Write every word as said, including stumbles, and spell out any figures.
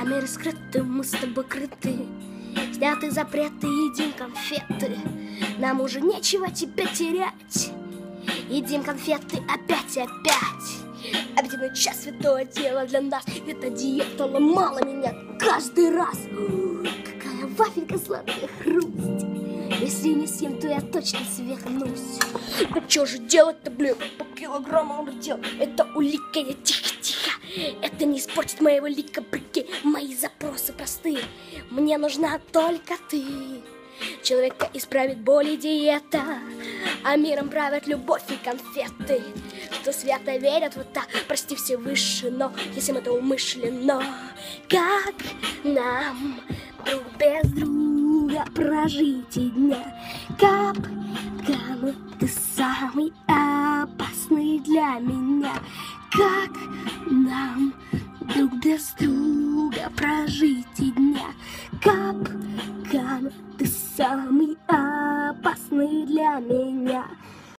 Камеры скрыты, мы с тобой крыты, сняты запреты, едим конфеты. Нам уже нечего теперь терять. Едим конфеты опять и опять. Обеденный час, святое дело для нас. Эта диета ломала меня каждый раз. Ух, какая вафелька сладкая, хрусть. Если не съем, то я точно свихнусь. Ну что же делать-то, блин? По килограммам дел. Это улика, я тихо-тихо. Это не испортит моего лика, прикинь. Мои запросы простые. Мне нужна только ты. Человека исправит боль и диета, а миром правят любовь и конфеты. Кто свято верят вот так, прости Всевышний, но если это умышленно, как нам друг без друга прожить и дня? Капкан, ты самый опасный для меня. Как нам друг без друга прожить и дня? Капкан, ты самый опасный для меня.